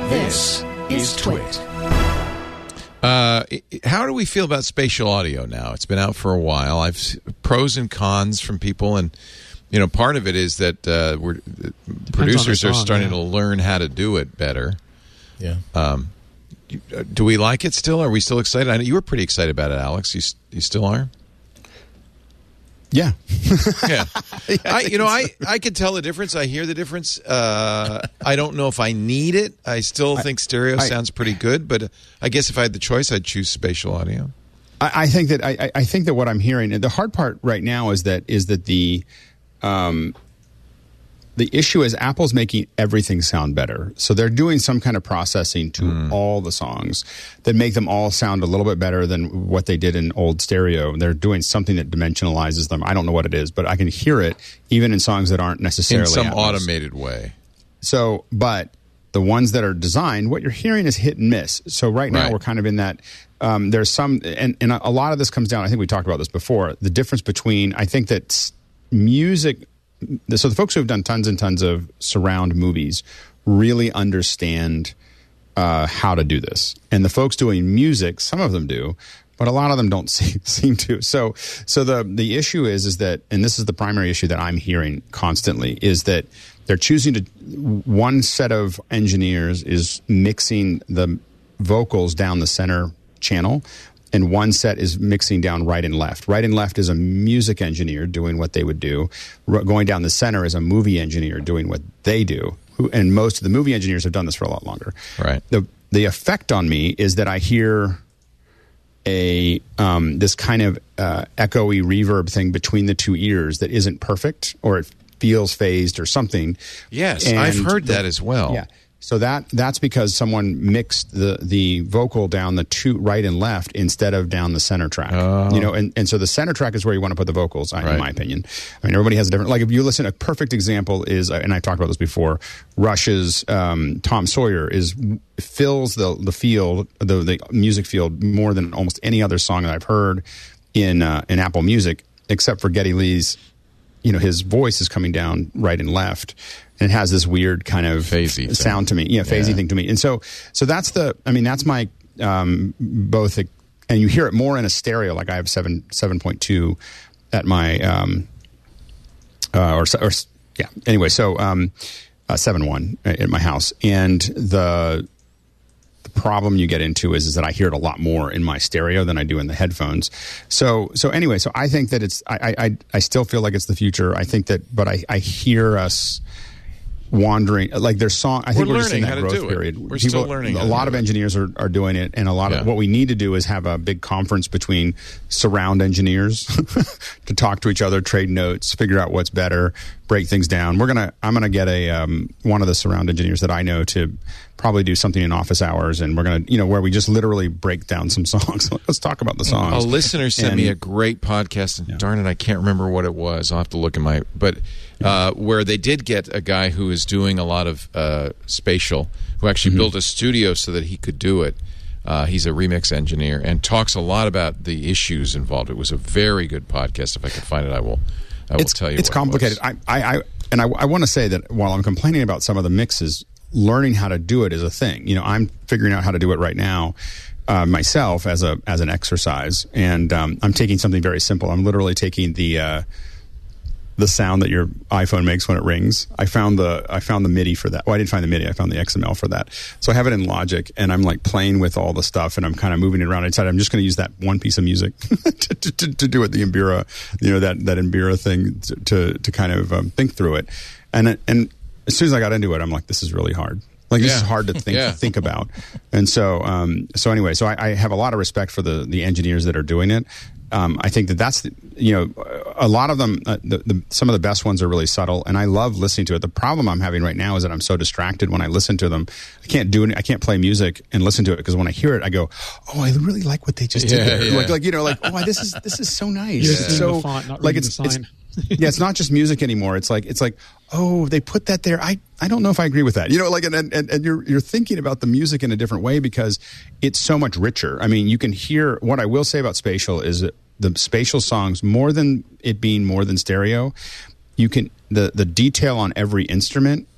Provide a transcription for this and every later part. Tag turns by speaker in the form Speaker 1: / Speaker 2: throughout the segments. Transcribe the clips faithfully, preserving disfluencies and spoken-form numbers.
Speaker 1: This is Twit.
Speaker 2: Uh, how do we feel about spatial audio now? It's been out for a while. I've s- pros and cons from people, and you know, part of it is that uh, we're producers
Speaker 3: song,
Speaker 2: are starting
Speaker 3: yeah.
Speaker 2: to learn how to do it better.
Speaker 4: Yeah.
Speaker 2: Um, do we like it still? Are we still excited? I know you were pretty excited about it, Alex. You you still are?
Speaker 1: Yeah.
Speaker 2: Yeah. I, you know, I, I can tell the difference. I hear the difference. Uh, I don't know if I need it. I still think stereo
Speaker 1: I-
Speaker 2: sounds pretty good, but I guess if I had the choice, I'd choose spatial audio.
Speaker 1: I, I think that I, I think that what I'm hearing, and the hard part right now is that is that the um, the issue is Apple's making everything sound better. So they're doing some kind of processing to mm. all the songs that make them all sound a little bit better than what they did in old stereo. They're doing something that dimensionalizes them. I don't know what it is, but I can hear it even in songs that aren't necessarily
Speaker 2: in some
Speaker 1: Atmos.
Speaker 2: automated way.
Speaker 1: So, but the ones that are designed, what you're hearing is hit and miss. So right now
Speaker 2: Right.
Speaker 1: we're kind of in that. Um, there's some, and, and a lot of this comes down. I think we talked about this before. The difference between, I think that s- music. So the folks who have done tons and tons of surround movies really understand uh, how to do this, and the folks doing music, some of them do, but a lot of them don't seem, seem to. So, so the the issue is is that, and this is the primary issue that I'm hearing constantly, is that they're choosing to. One set of engineers is mixing the vocals down the center channel, and one set is mixing down right and left. Right and left is a music engineer doing what they would do. R- going down the center is a movie engineer doing what they do. Who, and most of the movie engineers have done this for a lot longer.
Speaker 2: Right.
Speaker 1: The the effect on me is that I hear a um, this kind of uh, echoey reverb thing between the two ears that isn't perfect, or it feels phased or something.
Speaker 2: Yes,
Speaker 1: And
Speaker 2: I've heard
Speaker 1: the-
Speaker 2: that as well.
Speaker 1: Yeah. So that that's because someone mixed the, the vocal down the two right and left instead of down the center track.
Speaker 2: Oh.
Speaker 1: You know, and, and so the center track is where you want to put the vocals, I-
Speaker 2: Right.
Speaker 1: in my opinion. I mean, everybody has a different. Like if you listen, a perfect example is, and I talked about this before. Rush's um, Tom Sawyer is fills the the field, the the music field more than almost any other song that I've heard in uh, in Apple Music, except for Geddy Lee's. You know, his voice is coming down right and left, and it has this weird kind of
Speaker 2: Phasey
Speaker 1: sound to me. Yeah, phasey
Speaker 2: Yeah.
Speaker 1: thing to me. And so, so that's the. I mean, that's my um, both, and you hear it more in a stereo. Like I have seven seven point two at my um, uh, or or yeah. Anyway, so um, uh, seven one at my house, and the. The problem you get into is, is that I hear it a lot more in my stereo than I do in the headphones. So so anyway, so I think that it's I I, I still feel like it's the future. I think that, but I, I hear us wandering like there's song. I think
Speaker 2: We're
Speaker 1: we're, just in
Speaker 2: learning
Speaker 1: that
Speaker 2: how to
Speaker 1: growth
Speaker 2: do it.
Speaker 1: period.
Speaker 2: We're still learning
Speaker 1: A
Speaker 2: how to
Speaker 1: lot
Speaker 2: do
Speaker 1: of
Speaker 2: it.
Speaker 1: engineers are, are doing it, and a lot
Speaker 2: Yeah.
Speaker 1: of what we need to do is have a big conference between surround engineers to talk to each other, trade notes, figure out what's better, break things down. We're gonna I'm gonna get a um, one of the surround engineers that I know to probably do something in office hours, and we're gonna you know where we just literally break down some songs. Let's talk about the songs.
Speaker 2: A listener sent
Speaker 1: And-
Speaker 2: me a great podcast, and
Speaker 1: Yeah.
Speaker 2: darn it, I can't remember what it was. I'll have to look in my. But uh, where they did get a guy who is doing a lot of uh, spatial, who actually
Speaker 1: Mm-hmm.
Speaker 2: built a studio so that he could do it. Uh, he's a remix engineer and talks a lot about the issues involved. It was a very good podcast. If I can find it, I will. I will
Speaker 1: it's,
Speaker 2: tell you.
Speaker 1: It's
Speaker 2: what
Speaker 1: complicated.
Speaker 2: It was.
Speaker 1: I, I, I, and I, I want to say that while I'm complaining about some of the mixes, learning how to do it is a thing. You know, I'm figuring out how to do it right now uh, myself as a as an exercise, and um, I'm taking something very simple. I'm literally taking the uh, the sound that your iPhone makes when it rings. I found the I found the MIDI for that. Well, I didn't find the MIDI. I found the X M L for that. So I have it in Logic, and I'm like playing with all the stuff, and I'm kind of moving it around. I decided I'm just going to use that one piece of music to, to, to, to do it. The Imbira, you know, that that Imbira thing to to, to kind of um, think through it. And it- and as soon as I got into it, I'm like, this is really hard. Like this
Speaker 2: Yeah.
Speaker 1: is hard to think
Speaker 2: Yeah.
Speaker 1: think about. And so um, so anyway, so I, I have a lot of respect for the the engineers that are doing it. Um, I think that that's the, you know a lot of them. Uh, the, the, some of the best ones are really subtle, and I love listening to it. The problem I'm having right now is that I'm so distracted when I listen to them. I can't do any, I can't play music and listen to it because when I hear it, I go, "Oh, I really like what they just
Speaker 2: Yeah,
Speaker 1: did." There.
Speaker 2: yeah.
Speaker 1: Like, like you know, like, "Oh, this is this is so nice."
Speaker 3: You're
Speaker 1: It's
Speaker 3: just
Speaker 1: so
Speaker 3: reading the font, not
Speaker 1: like
Speaker 3: reading
Speaker 1: it's,
Speaker 3: the
Speaker 1: it's
Speaker 3: sign.
Speaker 1: yeah, it's not just music anymore. It's like it's like, oh, they put that there. I, I don't know if I agree with that. You know, like and, and, and you're you're thinking about the music in a different way because it's so much richer. I mean, you can hear what I will say about spatial is that the spatial songs, more than it being more than stereo, you can the the detail on every instrument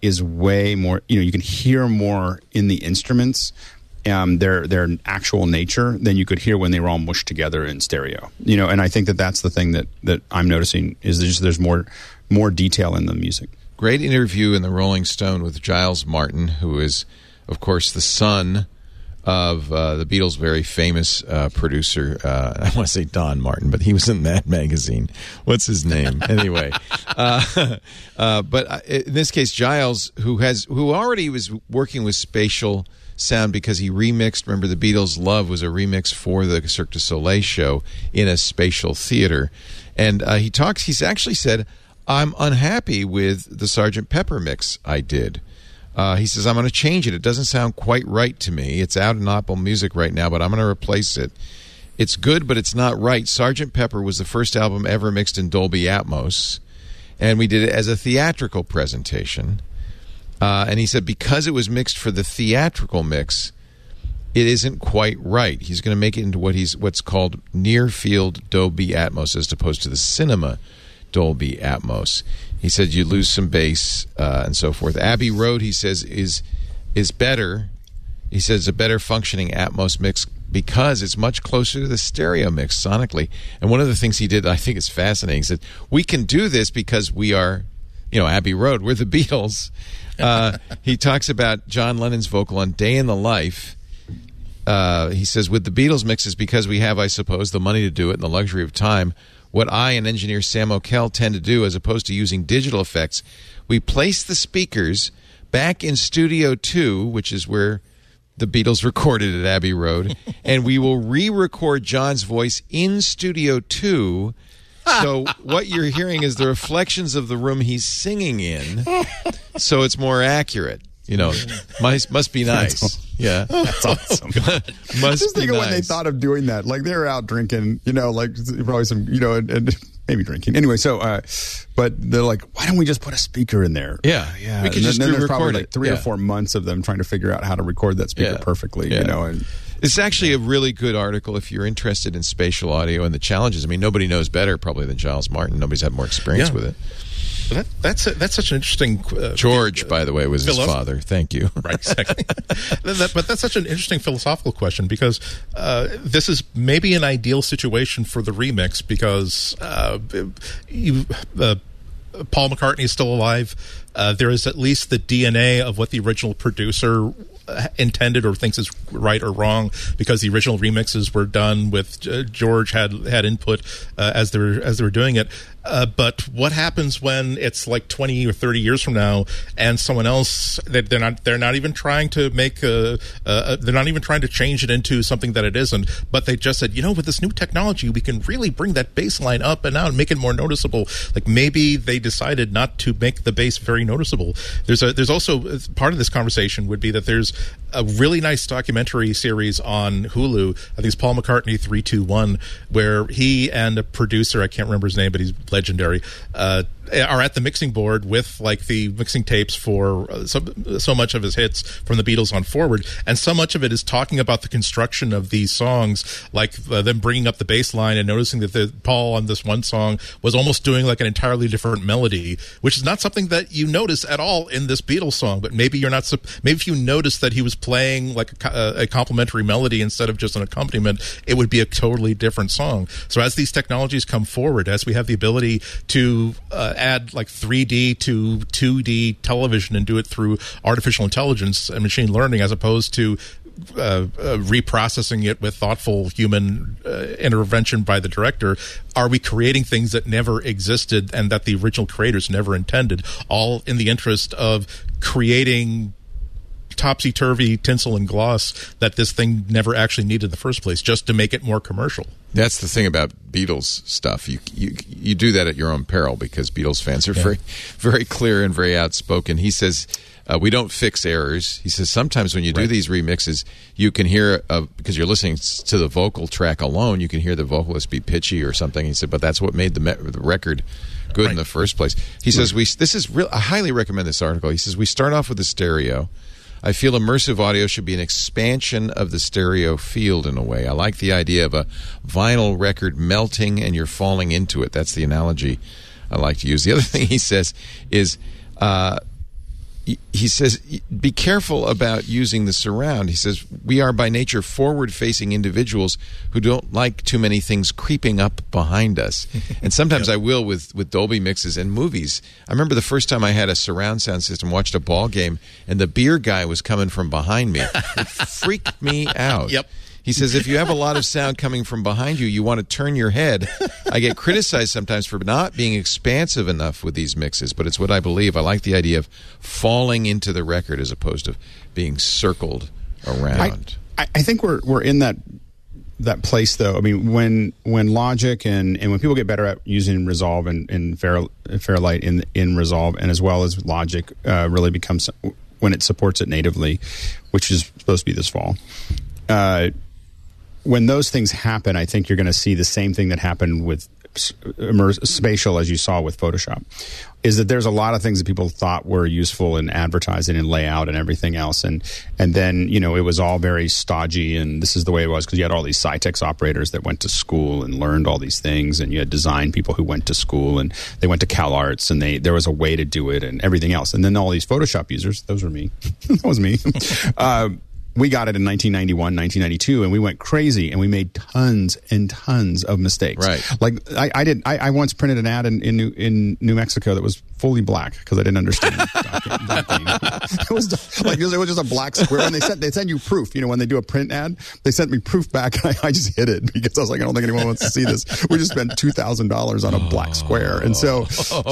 Speaker 1: is way more, you know, you can hear more in the instruments, um, their their actual nature, than you could hear when they were all mushed together in stereo. You know, and I think that that's the thing that, that I'm noticing is there's, there's more more detail in the music.
Speaker 2: Great interview in the Rolling Stone with Giles Martin, who is, of course, the son of uh, the Beatles' very famous uh, producer. Uh, I want to say Don Martin, but he was in that magazine. What's his name? Anyway, uh, uh, but in this case, Giles, who has who already was working with spatial sound because he remixed. Remember, the Beatles' "Love" was a remix for the Cirque du Soleil show in a spatial theater, and uh, he talks. He's actually said, "I'm unhappy with the Sergeant Pepper mix I did." Uh, he says, I'm going to change it. It doesn't sound quite right to me. It's out in Apple Music right now, but I'm going to replace it. It's good, but it's not right. Sergeant Pepper was the first album ever mixed in Dolby Atmos, and we did it as a theatrical presentation. Uh, and he said because it was mixed for the theatrical mix, it isn't quite right. He's going to make it into what he's what's called near-field Dolby Atmos as opposed to the cinema Dolby Atmos. He said you lose some bass uh, and so forth. Abbey Road, he says, is is better. He says a better functioning Atmos mix because it's much closer to the stereo mix sonically. And one of the things he did, I think is fascinating, he said, we can do this because we are, you know, Abbey Road. We're the Beatles. Uh, he talks about John Lennon's vocal on Day in the Life. Uh, he says, with the Beatles mixes, because we have, I suppose, the money to do it and the luxury of time, what I and engineer Sam O'Kell tend to do, as opposed to using digital effects, we place the speakers back in Studio two, which is where the Beatles recorded at Abbey Road, and we will re-record John's voice in Studio two. So what you're hearing is the reflections of the room he's singing in, so it's more accurate. You know, must, must be nice. Yeah.
Speaker 1: That's awesome.
Speaker 2: Must
Speaker 1: Just
Speaker 2: be
Speaker 1: think of
Speaker 2: nice.
Speaker 1: when they thought of doing that. Like, they were out drinking, you know, like probably some, you know, and, and maybe drinking. Anyway, so, uh, but they're like, why don't we just put a speaker in there?
Speaker 2: Yeah.
Speaker 1: Yeah.
Speaker 2: We could
Speaker 1: and
Speaker 2: just
Speaker 1: then, then there's
Speaker 2: re-record
Speaker 1: probably
Speaker 2: it.
Speaker 1: like three
Speaker 2: Yeah.
Speaker 1: or four months of them trying to figure out how to record that speaker
Speaker 2: Yeah.
Speaker 1: perfectly,
Speaker 2: Yeah.
Speaker 1: you know. And
Speaker 2: it's actually a really good article if you're interested in spatial audio and the challenges. I mean, nobody knows better probably than Giles Martin. Nobody's had more experience
Speaker 3: Yeah.
Speaker 2: with it.
Speaker 3: That, that's a, that's such an interesting. Uh,
Speaker 2: George,
Speaker 3: uh,
Speaker 2: by the way, was his
Speaker 3: philosoph-
Speaker 2: father. Thank you.
Speaker 3: Right, exactly. that, but that's such an interesting philosophical question because uh, this is maybe an ideal situation for the remix because uh, you, uh, Paul McCartney is still alive. Uh, there is at least the D N A of what the original producer intended or thinks is right or wrong because the original remixes were done with uh, George had had input uh, as they were as they were doing it. Uh, but what happens when it's like twenty or thirty years from now and someone else that they're not they're not even trying to make a, uh, they're not even trying to change it into something that it isn't, but they just said, you know, with this new technology we can really bring that bass line up and out and make it more noticeable. Like maybe they decided not to make the bass very noticeable. There's a there's also part of this conversation would be that there's a really nice documentary series on Hulu. I think it's Paul McCartney three two one, where he and a producer, I can't remember his name, but he's legendary, uh, are at the mixing board with like the mixing tapes for uh, so, so much of his hits from the Beatles on forward, and so much of it is talking about the construction of these songs, like uh, them bringing up the bass line and noticing that the Paul on this one song was almost doing like an entirely different melody, which is not something that you notice at all in this Beatles song. But maybe you're not. Maybe if you notice that he was playing like a, a complementary melody instead of just an accompaniment, it would be a totally different song. So as these technologies come forward, as we have the ability to uh, add like three D to two D television and do it through artificial intelligence and machine learning as opposed to uh, uh, reprocessing it with thoughtful human uh, intervention by the director, are we creating things that never existed and that the original creators never intended, all in the interest of creating topsy-turvy tinsel and gloss that this thing never actually needed in the first place, just to make it more commercial?
Speaker 2: That's the thing about Beatles stuff. You you you do that at your own peril because Beatles fans are yeah. very very clear and very outspoken. He says uh, we don't fix errors. He says sometimes when you do right. these remixes, you can hear uh, because you're listening to the vocal track alone, you can hear the vocalist be pitchy or something. He said, but that's what made the, me- the record good right. in the first place. He right. says we this is real. I highly recommend this article. He says we start off with the stereo. I feel immersive audio should be an expansion of the stereo field in a way. I like the idea of a vinyl record melting and you're falling into it. That's the analogy I like to use. The other thing he says is uh, he says, be careful about using the surround. He says, we are by nature forward-facing individuals who don't like too many things creeping up behind us. And sometimes yep. I will with, with Dolby mixes and movies. I remember the first time I had a surround sound system, watched a ball game, and the beer guy was coming from behind me. It freaked me out.
Speaker 3: Yep.
Speaker 2: He says, if you have a lot of sound coming from behind you, you want to turn your head. I get criticized sometimes for not being expansive enough with these mixes, but it's what I believe. I like the idea of falling into the record as opposed to being circled around.
Speaker 1: I, I think we're we're in that that place, though. I mean, when when Logic and, and when people get better at using Resolve and, and Fair, Fairlight in, in Resolve, and as well as Logic uh, really becomes, when it supports it natively, which is supposed to be this fall, uh, when those things happen, I think you're going to see the same thing that happened with immerse, spatial, as you saw with Photoshop, is that there's a lot of things that people thought were useful in advertising and layout and everything else. And and then, you know, it was all very stodgy, and this is the way it was because you had all these Cytex operators that went to school and learned all these things, and you had design people who went to school and they went to CalArts, and they there was a way to do it and everything else. And then all these Photoshop users, those were me. That was me. uh, We got it in nineteen ninety-one, nineteen ninety-two, and we went crazy, and we made tons and tons of mistakes.
Speaker 2: Right.
Speaker 1: Like I, I did. I, I once printed an ad in in New, in New Mexico that was fully black because I didn't understand that thing. It was like it was just a black square, and they sent they send you proof. You know, when they do a print ad, they sent me proof back, and I, I just hid it because I was like, I don't think anyone wants to see this. We just spent two thousand dollars on a black square, and so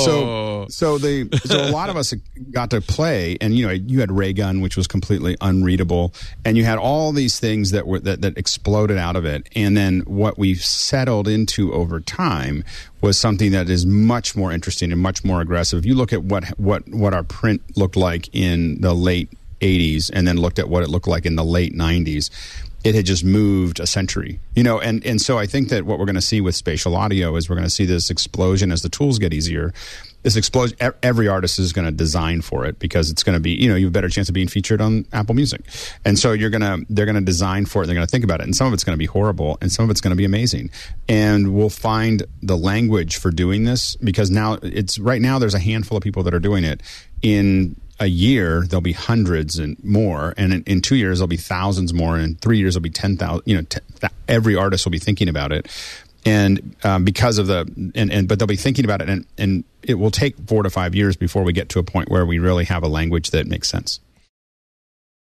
Speaker 1: so so they so a lot of us got to play, and you know, you had Raygun, which was completely unreadable. And you had all these things that were that, that exploded out of it. And then what we've settled into over time was something that is much more interesting and much more aggressive. If you look at what what what our print looked like in the late eighties and then looked at what it looked like in the late nineties, it had just moved a century. You know, and, and so I think that what we're going to see with spatial audio is we're going to see this explosion as the tools get easier. This explosion, every artist is going to design for it because it's going to be, you know, you have a better chance of being featured on Apple Music. And so you're going to, they're going to design for it. They're going to think about it. And some of it's going to be horrible and some of it's going to be amazing. And we'll find the language for doing this because now it's, right now there's a handful of people that are doing it. In a year, there'll be hundreds and more. And in, in two years, there'll be thousands more. And in three years, there'll be ten thousand, you know, t- th- every artist will be thinking about it. And um, because of the, and, and but they'll be thinking about it, and, and it will take four to five years before we get to a point where we really have a language that makes sense.